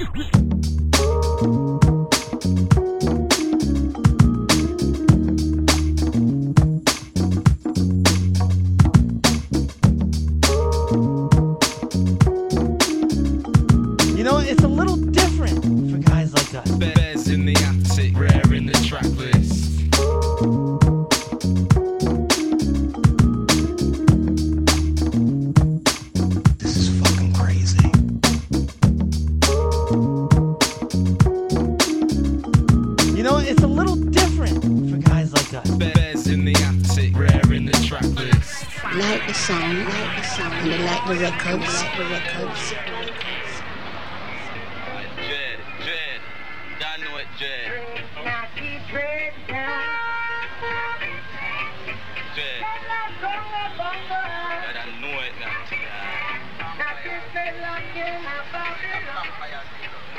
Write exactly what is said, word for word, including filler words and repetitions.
You know, it's a little different for guys like us. Bears in the attic, rare in the track list. This is fucking crazy. You know, it's a little different for guys like us. Bears in the attic, rare in the track list. Like the song, like the song, and they like the records, like the records. Dread, dread, y'all know it, dread. Now keep dread down. Dread, but I know it, not to Now keep it locked in, I found it.